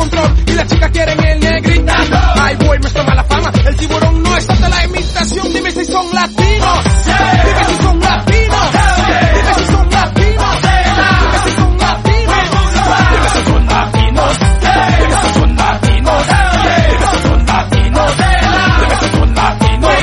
control y las chicas quieren el negrita. Ay, boy, nuestra mala fama. El tiburón no es hasta la imitación. Dime si son latinos. Dime si son latinos. Dime si son latinos. Dime si son latinos. Dime si son latinos. Dime si son latinos. Dime si son latinos. Dime si son latinos.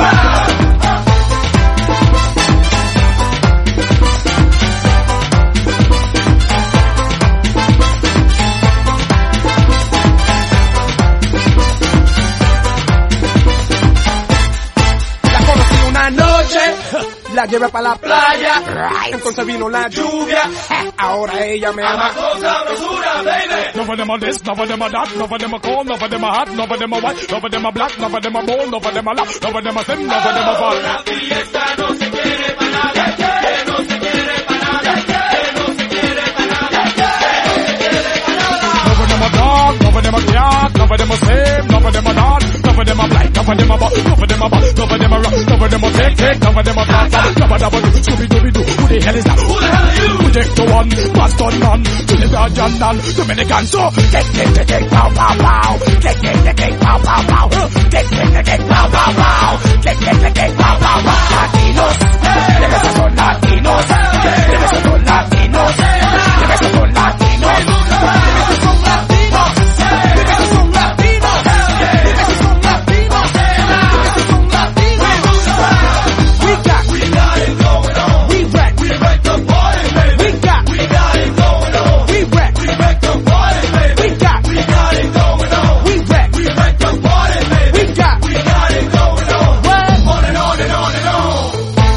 La llevé para la playa, entonces vino la lluvia, ahora ella me ama con sabrosura, baby. None of them are this, none of them are that, none of them are cold, none of them are hot, none of them are white, none of them are black, none of them are bold, none of them are loud, none of them are thin, none of them are fat. La fiesta no se quiere para nada, que no se quiere para nada, que no se quiere para nada, que no se quiere para nada. None of them are dark, none of them are dark, none of them are same, none of them are dark, none of them are black, none of them are butt, none of them are butt, none of them are rock, none of them are take, none of them are flat, none of them are Scooby-Dooby-Doo, who the hell is that? Who the hell are you? We take the one, Boston man, Trinidad and Dominican, so kick, pow, pow, pow, kick, pow, pow, pow, kick, pow, pow, pow, kick, pow, pow, pow. Latinos, debe ser son latinos, debe ser son latinos, debe ser son latinos, Dime si son latinos, dime si son latinos, dime si son latinos, dime si son latinos. We got it going on. We wreck the party, baby. We got it going on. We wreck the party, baby. We got it going on. We wreck the party, baby. We got it going on. What? On and on and on and on.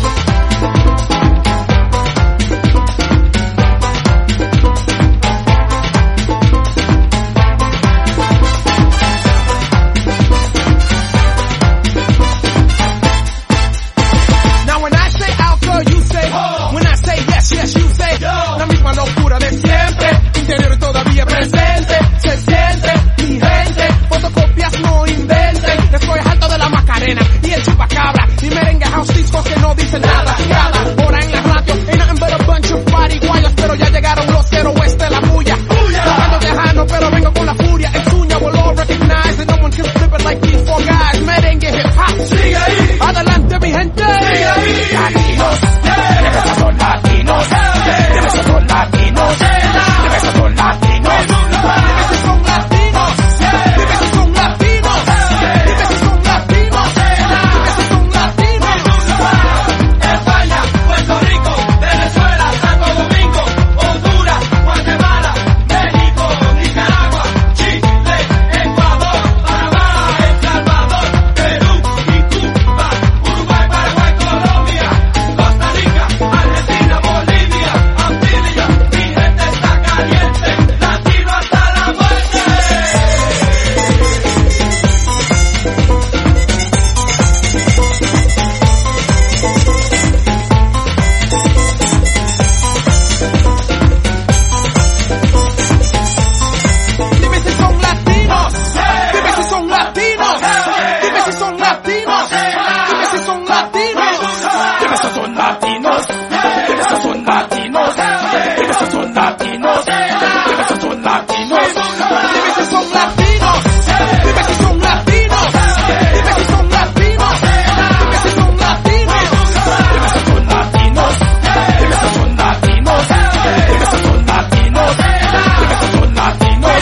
Now when I say alcohol, you say when I say yes, yes, you say la misma locura de siempre, interior todavía presente, se siente mi gente, fotocopias no inventen, estoy alto de la Macarena y el chupacabra, y merengue house discos que no dicen nada, cada hora en la radio, ain't nothing but a bunch of pariguayos, pero ya llegaron los cero oeste la bulla, tocando tejano, pero vengo con la furia, el suña voló, recognize, and no one can flip it like these four guys, merengue hip hop, sigue ahí, adelante mi gente, sigue ahí. latinos, debe ser son latinos, debe ser son latinos, debe ser son latinos. Dime si son latinos, dime si son latinos, dime si son latinos, dime si son latinos. España, Puerto Rico, Venezuela, Santo Domingo, Honduras, Guatemala, México, Nicaragua, Chile, Ecuador, Panamá, El Salvador, Perú y Cuba, Uruguay, Paraguay, Colombia, Costa Rica, Argentina, Bolivia, Antillas, mi gente está caliente, latino hasta la muerte. Dime si son latinos, dime si son latinos, dime si son latinos, dime si son latinos. Debe ser son latinos, debe ser son latinos, debe ser son latinos, debe ser son latinos. Dime si son latinos, dime si son latinos, dime si son latinos, dime si son latinos. Debe ser son latinos, debe ser son latinos, debe ser son latinos, debe ser son latinos.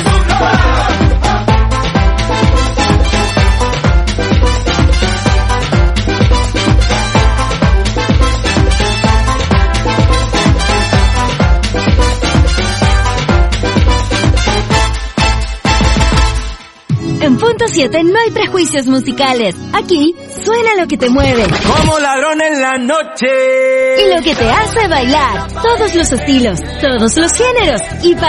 En Punto 7 no hay prejuicios musicales. Aquí suena lo que te mueve Como ladrón en la noche. y lo que te hace bailar. Todos los estilos, todos los géneros y para